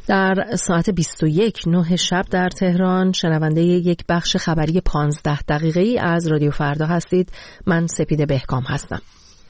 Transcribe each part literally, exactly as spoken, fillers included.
در ساعت بیست و یک نه شب در تهران شنونده یک بخش خبری پانزده دقیقه‌ای از رادیو فردا هستید. من سپیده بهکام هستم.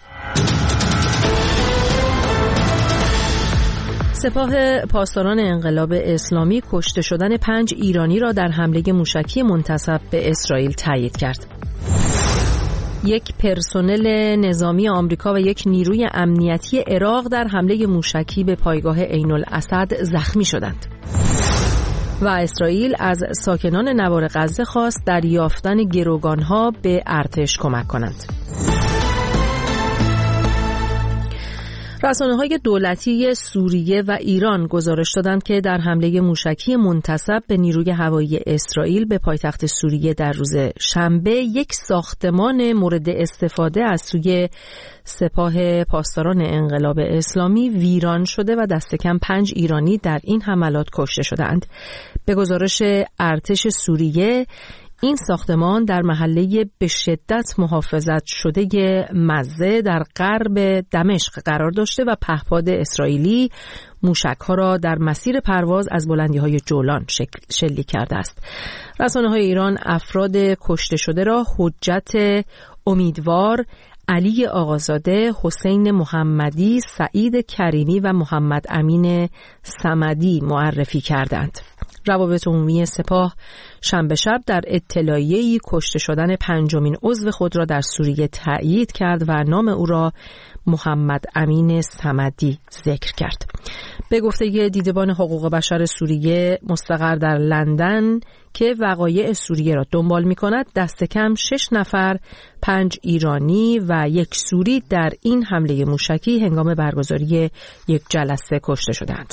سپاه پاسداران انقلاب اسلامی کشته شدن پنج ایرانی را در حمله موشکی منتسب به اسرائیل تایید کرد. یک پرسنل نظامی آمریکا و یک نیروی امنیتی عراق در حمله موشکی به پایگاه عین الاسد زخمی شدند. و اسرائیل از ساکنان نوار غزه خواست در یافتن گروگانها به ارتش کمک کنند. رسانه‌های دولتی سوریه و ایران گزارش دادند که در حمله موشکی منتسب به نیروی هوایی اسرائیل به پایتخت سوریه در روز شنبه یک ساختمان مورد استفاده از سوی سپاه پاسداران انقلاب اسلامی ویران شده و دست کم پنج ایرانی در این حملات کشته شدند. به گزارش ارتش سوریه، این ساختمان در محله به شدت محافظت شده مزه در غرب دمشق قرار داشته و پهپاد اسرائیلی موشک‌ها را در مسیر پرواز از بلندی‌های جولان شلیک کرده است. رسانه‌های ایران افراد کشته شده را حجت امیدوار، علی آقازاده، حسین محمدی، سعید کریمی و محمد امین صمدی معرفی کردند. روابط عمومی سپاه شنبه شب در اطلاعیه‌ای کشته شدن پنجمین عضو خود را در سوریه تأیید کرد و نام او را محمد امین صمدی ذکر کرد. به گفته دیدبان حقوق بشر سوریه مستقر در لندن که وقایع سوریه را دنبال می‌کند، دست کم شش نفر، پنج ایرانی و یک سوری در این حمله موشکی هنگام برگزاری یک جلسه کشته شدند.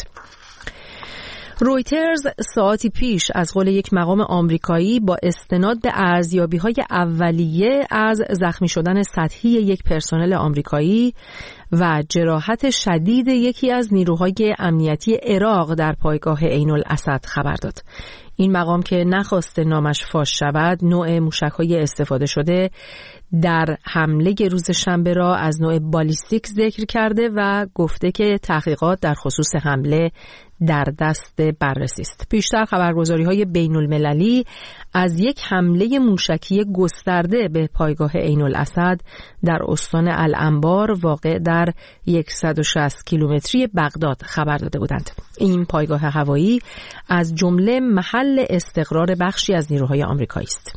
رویترز ساعتی پیش از قول یک مقام آمریکایی با استناد به ارزیابی‌های اولیه از زخمی شدن سطحی یک پرسنل آمریکایی و جراحت شدید یکی از نیروهای امنیتی عراق در پایگاه عین الاسد خبر داد. این مقام که نخواسته نامش فاش شود، نوع موشک‌های استفاده شده در حمله روز شنبه را از نوع بالیستیک ذکر کرده و گفته که تحقیقات در خصوص حمله در دست بررسی است. پیشتر خبرگزاری‌های بین‌المللی از یک حمله موشکی گسترده به پایگاه عین الاسد در استان الانبار واقع در صد و شصت کیلومتری بغداد خبر داده بودند. این پایگاه هوایی از جمله محل استقرار بخشی از نیروهای آمریکایی است.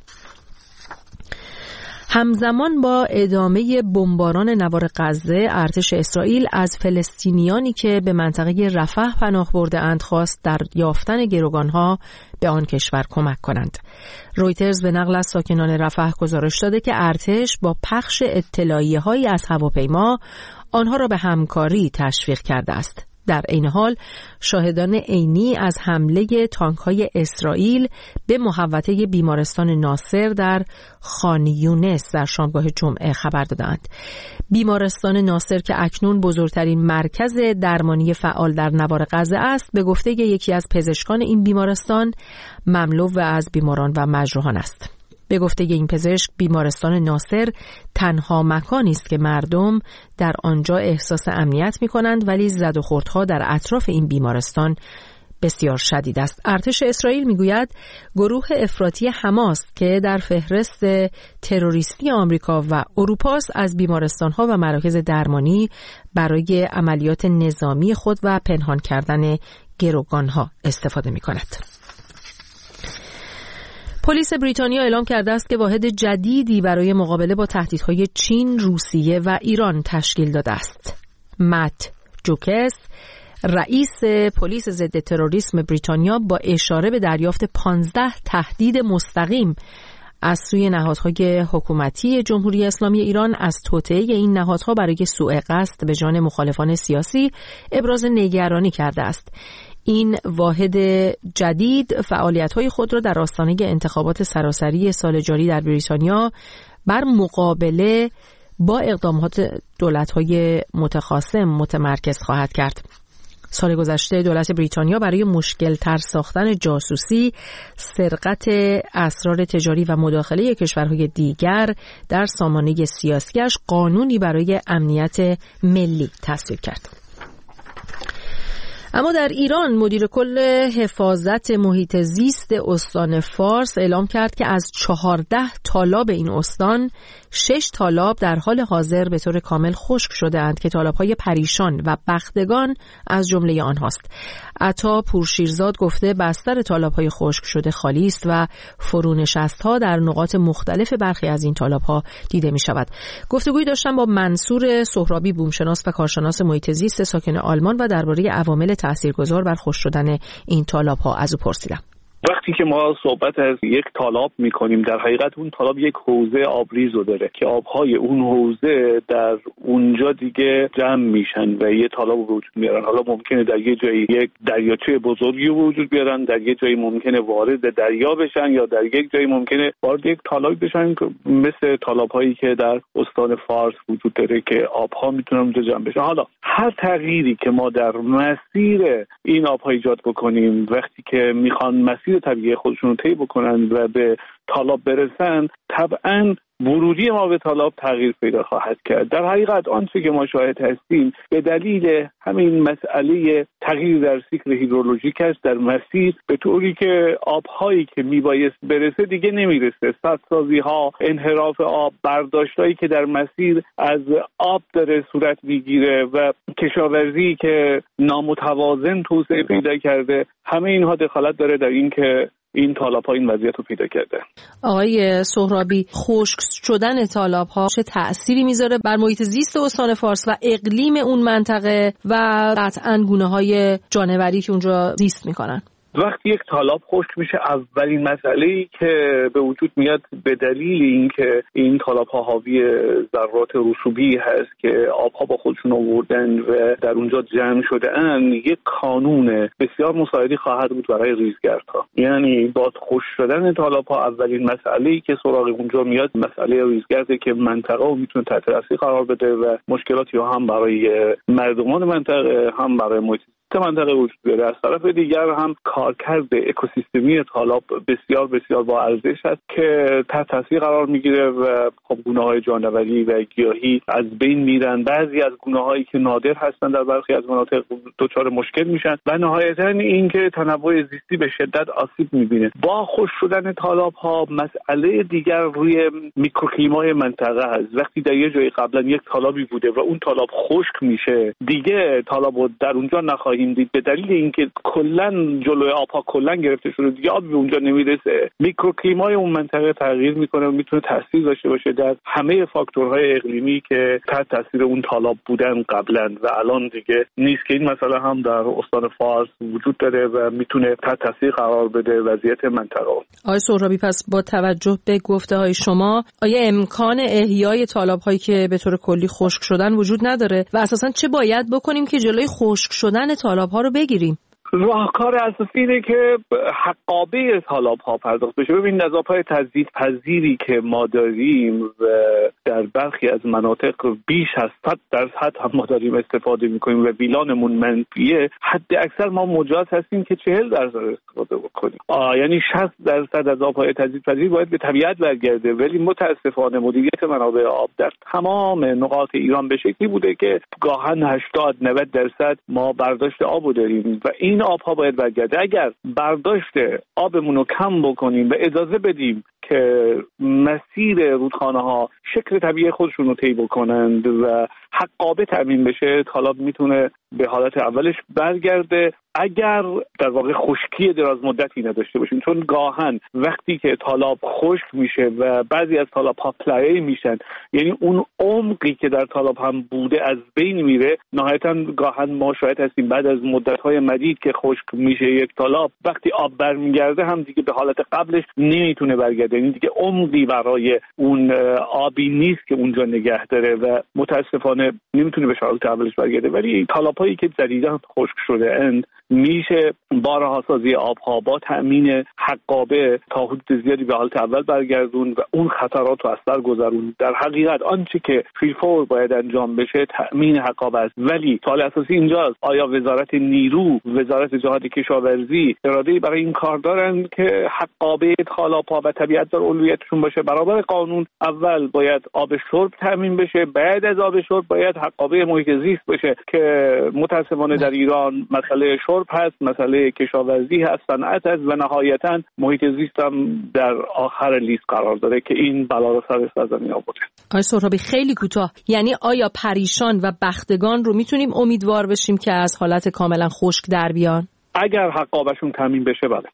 همزمان با ادامه بمباران نوار غزه، ارتش اسرائیل از فلسطینیانی که به منطقه رفح پناه برده اند خواست در یافتن گروگانها به آن کشور کمک کنند. رویترز به نقل از ساکنان رفح گزارش داده که ارتش با پخش اطلاعیه‌هایی از هواپیما آنها را به همکاری تشویق کرده است. در این حال شاهدان عینی از حمله تانک‌های اسرائیل به محوطه بیمارستان ناصر در خان یونس در شامگاه جمعه خبر دادند. بیمارستان ناصر که اکنون بزرگترین مرکز درمانی فعال در نوار غزه است، به گفته یکی از پزشکان این بیمارستان مملو از بیماران و مجروحان است. به گفته این پزشک، بیمارستان ناصر تنها مکانی است که مردم در آنجا احساس امنیت می کنند، ولی زد و خوردها در اطراف این بیمارستان بسیار شدید است. ارتش اسرائیل می گوید گروه افراطی حماس که در فهرست تروریستی آمریکا و اروپا از بیمارستانها و مراکز درمانی برای عملیات نظامی خود و پنهان کردن گروگانها استفاده می کند. پلیس بریتانیا اعلام کرده است که واحد جدیدی برای مقابله با تهدیدهای چین، روسیه و ایران تشکیل داده است. مت جوکس، رئیس پلیس ضد تروریسم بریتانیا، با اشاره به دریافت پانزده تهدید مستقیم از سوی نهادهای حکومتی جمهوری اسلامی ایران از توطئه این نهادها برای سوء قصد به جان مخالفان سیاسی ابراز نگرانی کرده است. این واحد جدید فعالیت‌های خود را در آستانه انتخابات سراسری سال جاری در بریتانیا بر مقابله با اقدامات دولت‌های متخاصم متمرکز خواهد کرد. سال گذشته دولت بریتانیا برای مشکل‌تر ساختن جاسوسی، سرقت اسرار تجاری و مداخله کشورهای دیگر در سامانه سیاسیش قانونی برای امنیت ملی تصویب کرد. اما در ایران مدیر کل حفاظت محیط زیست استان فارس اعلام کرد که از چهارده تالاب این استان شش تالاب در حال حاضر به طور کامل خشک شده اند که تالاب‌های پریشان و بختگان از جمله آنهاست. عطا پورشیرزاد گفته بستر تالاب‌های خشک شده خالی است و فرونشست‌ها در نقاط مختلف برخی از این تالاب‌ها دیده می‌شود. گفتگویی داشتم با منصور سهرابی، بومشناس و کارشناس محیط زیست ساکن آلمان و درباره عوامل تاثیرگذار بر خشک شدن این تالاب‌ها از او پرسیدم. وقتی که ما صحبت از یک تالاب میکنیم، در حقیقت اون تالاب یک حوزه آبریز رو داره که آبهای اون حوزه در اونجا دیگه جمع میشن و یه تالاب رو وجود میارن. حالا ممکنه در یه جایی یک دریاچه بزرگی رو وجود بیارن، در یه جایی ممکنه وارد دریا بشن، یا در یک جایی ممکنه وارد یک تالابی بشن مثل تالاب‌هایی که در استان فارس وجود داره که آبها میتونن اونجا جمع بشن. حالا هر تغییری که ما در مسیر این آبها ایجاد بکنیم، وقتی که میخوان مسیر طبیعی خودشون رو طی بکنن و به تالاب برسن، طبعاً ورودی ما به تالاب تغییر پیدا خواهد کرد. در حقیقت آنچه که ما شاهد هستیم به دلیل همین مسئله تغییر در سیکل هیدرولوژیک است در مسیر، به طوری که آبهایی که میبایست برسه دیگه نمیرسه. سدسازی ها، انحراف آب، برداشتایی که در مسیر از آب داره صورت میگیره و کشاورزی که نامتوازن توسعه پیدا کرده، همه اینها دخالت داره در این که این تالاب‌ها این وضعیت رو پیدا کرده. آقای سهرابی، خشک شدن تالاب‌ها چه تأثیری میذاره بر محیط زیست استان فارس و اقلیم اون منطقه و قطعاً گونه‌های جانوری که اونجا زیست میکنن؟ وقتی یک تالاب خشک میشه، اولین مسئله‌ای که به وجود میاد به دلیل اینکه این تالاب‌ها حاوی ذرات رسوبی هست که آبها با خودشون آوردن و در اونجا جمع شده اند، یک کانون بسیار مساعدی خواهد بود برای ریزگردها. یعنی با خشک شدن تالاب‌ها اولین مسئله‌ای که سراغ اونجا میاد مسئله ریزگرده که منطقه رو میتونه تحت تاثیر قرار بده و مشکلاتی هم برای مردمان منطقه هم برای محیط منطقه وجود داره. از طرف دیگر هم کارکرد اکوسیستمی تالاب بسیار بسیار با ارزش است که تحت تاثیر قرار میگیره و خب گونه‌های جانوری و گیاهی از بین میرن. بعضی از گونه‌هایی که نادر هستن در برخی از مناطق دچار مشکل میشن و نهایتاً اینکه تنوع زیستی به شدت آسیب میبینه. با خشک شدن تالاب‌ها مسئله دیگر روی میکروکلیمای منطقه هست. وقتی در یه جایی قبلا یک تالابی بوده و اون تالاب خشک میشه، دیگه تالابو در اونجا نخواهیم دید به دلیل اینکه کلا جلوی آبها کلا گرفته شده، دیگه آب به اونجا نمیرسه. میکروکلیمای اون منطقه تغییر میکنه و میتونه تاثیر داشته باشه در همه فاکتورهای اقلیمی که تحت تاثیر اون تالاب بودن قبلا و الان دیگه نیست، که این مسئله هم در استان فارس وجود داره و میتونه تحت تاثیر قرار بده وضعیت منطقه. آقای سهرابی، پس با توجه به گفته‌های شما آیا امکان احیای تالاب‌هایی که به طور کلی خشک شدن وجود نداره و اساساً چه باید بکنیم که جلوی خشک شدن تالاب‌ها رو بگیریم؟ راهکار اساسی اینه که حقابه تالاب‌ها پرداخت بشه. ببین نظافت تجدید پذیری که ما داریم و در برخی از مناطق بیش از صد درصد هم ما داریم استفاده می‌کنیم و بیلانمون منفیه، حد اکثر ما مجاز هستیم که چهل درصد استفاده بکنیم. آه یعنی شصت درصد از آب‌های تجدید پذیر باید به طبیعت برگرده، ولی متاسفانه مدیریت منابع آب در تمام نقاط ایران به شکلی بوده که گاهن هشتاد نود درصد ما برداشت آب داریم و این این آبها باید برگرده. اگر برداشت آبمون رو کم بکنیم و اجازه بدیم که مسیر رودخانه ها شکل طبیعی خودشون رو طی بکنند و حقابه تامین بشه، تالاب میتونه به حالت اولش برگرده اگر در واقع خشکی دراز مدتی نداشته باشیم. چون گاهن وقتی که تالاب خشک میشه و بعضی از تالاب ها پلایه میشن، یعنی اون عمقی که در تالاب هم بوده از بین میره. نهایتا گاهن ما شاهد هستیم بعد از مدت های مدید که خشک میشه یک تالاب، وقتی آب برمیگرده هم دیگه به حالت قبلش نمیتونه برگرده، یعنی دیگه عمقی برای اون آبی نیست که اونجا نگه داره و متاسفانه نمیتونه به حالت قبلش برگرده. ولی تالاب هایی که جدیداً خشک شده اند میشه با رهاسازی آبها با تأمین حقابه تا حدود زیادی به حالت اول برگردون و اون خطرات رو از سر گذرون. در حقیقت آنچه که فیلفور باید انجام بشه تأمین حقابه است، ولی سوال اساسی اینجاست آیا وزارت نیرو، وزارت جهاد کشاورزی اراده‌ای برای این کار دارن که حقابه تالاب‌ها و طبیعت باید در اولویتشون باشه. برابر قانون اول باید آب شرب تامین بشه، بعد از آب شرب باید حقابه محیط زیست بشه که متاسفانه در ایران مسئله شرب هست، مسئله کشاورزی هست، صنعت هست و نهایتاً محیط زیست هم در آخر لیست قرار داره که این بلا رو سر سرزمین آورده. آقای سهرابی خیلی کوتاه، یعنی آیا پریشان و بختگان رو میتونیم امیدوار بشیم که از حالت کاملا خشک در بیان؟ اگر حقابشون تامین بشه بله.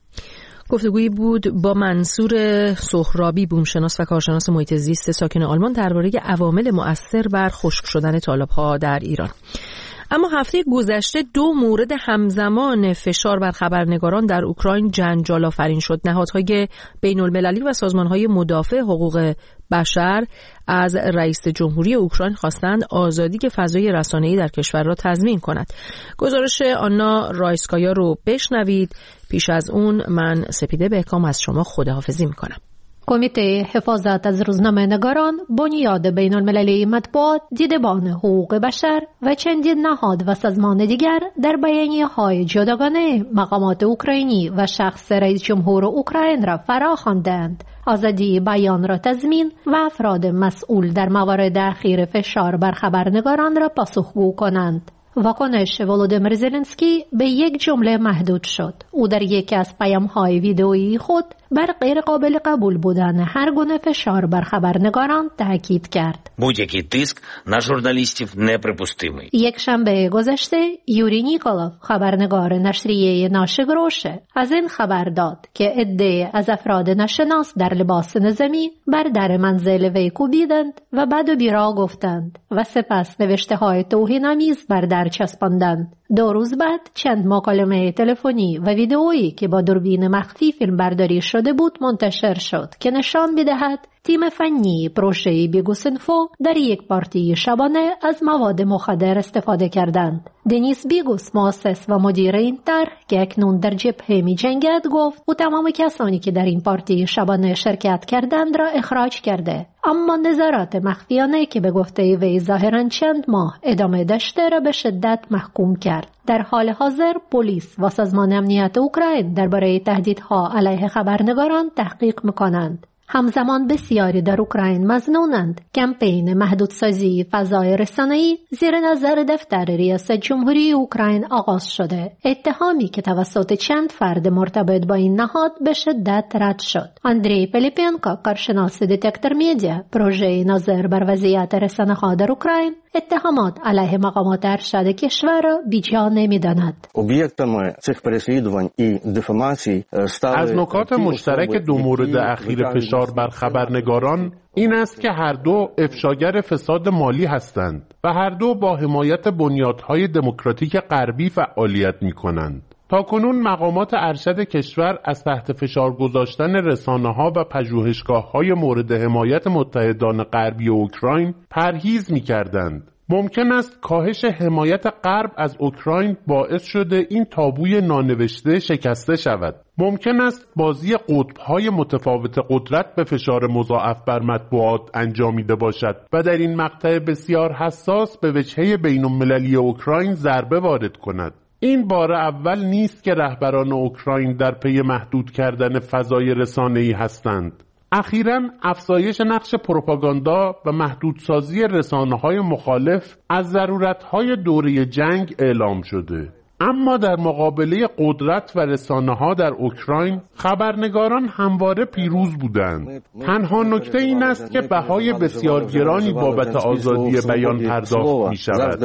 گفتگویی بود با منصور سهرابی، بومشناس و کارشناس محیط زیست ساکن آلمان، درباره عوامل مؤثر بر خشک شدن تالاب‌ها در ایران. اما هفته گذشته دو مورد همزمان فشار بر خبرنگاران در اوکراین جنجال آفرین شد. نهادهای بین المللی و سازمانهای مدافع حقوق بشر از رئیس جمهوری اوکراین خواستند آزادی که فضای رسانه‌ای در کشور را تضمین کند. گزارش آنا رایسکایا رو بشنوید. پیش از اون من سپیده بهکام از شما خداحافظی میکنم. کمیته حفاظت از روزنامه‌نگاران، بنیاد بین المللی مطبوعات، دیدبان حقوق بشر و چندین نهاد و سازمان دیگر در بیانیه‌های جداگانه مقامات اوکراینی و شخص رئیس جمهور اوکراین را فرا خواندند آزادی بیان را تضمین و افراد مسئول در موارد اخیر فشار بر خبرنگاران را پاسخگو کنند. واکنش ولودیمیر زلنسکی به یک جمله محدود شد. او در یکی از پیام‌های ویدئویی خود بر غیر قابل قبول بودن هر گونه فشار بر خبرنگاران تاکید کرد. будь-який тиск на журналістів неприпустимий. یک شنبه گذشته یوری نیکولوف، خبرنگار نشریه ناشگروشه، از این خبر داد که عده‌ای از افراد ناشناس در لباس نظامی بر در منزل وی کوبیدند و بد و بیرا گفتند و سپس نوشته‌های توهین‌آمیز بر در چسباندند. دو روز بعد چند مکالمه تلفنی و ویدئویی که با دوربین مخفی فیلم برداری شده بود منتشر شد که نشان می‌دهد تیم فنی پروژه بیگوسینفو در یک پارتی شبانه از مواد مخدر استفاده کردند. دنیس بیگوس، مؤسس و مدیر این طرح که اکنون در جبهه می‌جنگد، گفت او تمام کسانی که در این پارتی شبانه شرکت کردند را اخراج کرده، اما نظارت مخفیانه که به گفته وی ظاهراً چند ماه ادامه داشته را به شدت محکوم کرد. در حال حاضر پلیس و سازمان امنیت اوکراین درباره تهدیدها علیه خبرنگاران تحقیق می‌کنند. همزمان بسیاری در اوکراین مظنونند کمپین محدودسازی فضای رسانه‌ای زیر نظر دفتر ریاست جمهوری اوکراین آغاز شده، اتهامی که توسط چند فرد مرتبط با این نهاد به شدت رد شد. اندری پلیپینکو، کارشناس دتکتور میدیا، پروژه نظر بر وضعیت رسانه‌ها در اوکراین، اتهامات علیه مقامات ارشد کشور را بیجا نمی‌داند. об'єктами цих переслідувань і дефамацій стали از نکات مشترک دو مورد اخیر فشار بر خبرنگاران این است که هر دو افشاگر فساد مالی هستند و هر دو با حمایت بنیادهای دموکراتیک غربی فعالیت می‌کنند. تاکنون مقامات ارشد کشور از تحت فشار گذاشتن رسانه‌ها و پژوهشگاه‌های مورد حمایت متحدان غربی اوکراین پرهیز می‌کردند. ممکن است کاهش حمایت غرب از اوکراین باعث شده این تابوی نانوشته شکسته شود. ممکن است بازی قطب‌های متفاوت قدرت به فشار مضاعف بر مطبوعات انجامیده باشد و در این مقطع بسیار حساس به وجهه بین‌المللی اوکراین ضربه وارد کند. این بار اول نیست که رهبران اوکراین در پی محدود کردن فضای رسانه‌ای هستند. اخیراً افزایش نقش پروپاگاندا و محدودسازی رسانه‌های مخالف از ضرورت‌های دوره جنگ اعلام شده. اما در مقابله قدرت و رسانه‌ها در اوکراین خبرنگاران همواره پیروز بودند. تنها نکته این است که بهای بسیار گرانی بابت آزادی بیان پرداخت می‌شود.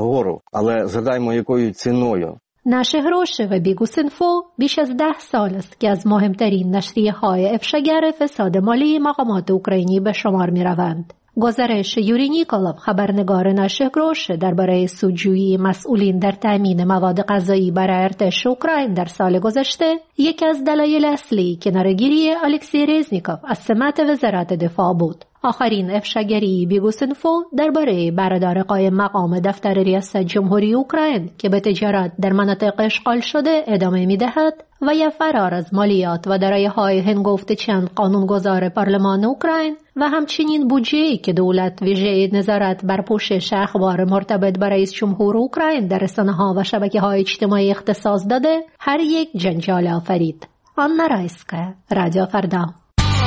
ناشگروشه و بیگوسینفو بیش از ده سال است که از مهمترین نشریه‌های افشاگر فساد مالی مقامات اوکراینی به شمار می‌روند. گزارش یوری نیکولوف، خبرنگار ناشگروشه، درباره سودجویی مسئولین در تامین مواد غذایی برای ارتش اوکراین در سال گذشته، یکی از دلایل اصلی کناره‌گیری الکسی رزنیکوف از سمت وزارت دفاع بود. آخرین افشاگری بیگوسینفو درباره برادر قایم مقام دفتر ریاست جمهوری اوکراین که به تجارت در مناطق اشغال شده ادامه می‌دهد و یا فرار از مالیات و دارایی‌های هنگفت چند قانونگذار پارلمان اوکراین و همچنین بودجه‌ای که دولت ویژه نظارت بر پوشش اخبار مرتبط با رئیس جمهور اوکراین در رسانه‌ها و شبکه‌های اجتماعی اختصاص داده، هر یک جنجال آفرید. آنا رایسکایا، رادیو فردا.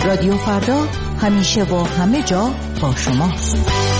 رادیو فردا همیشه و همه جا با شماست.